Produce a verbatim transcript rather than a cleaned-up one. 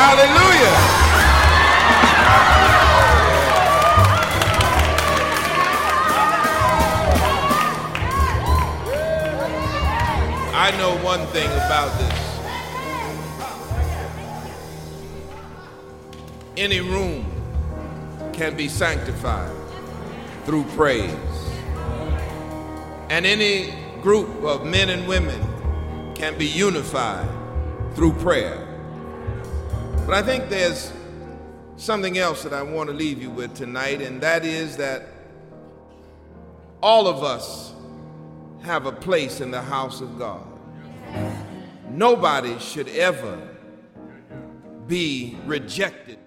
Hallelujah. I know one thing about this. Any room can be sanctified through praise. And any group of men and women can be unified through prayer. But I think there's something else that I want to leave you with tonight, and that is that all of us have a place in the house of God. Nobody should ever be rejected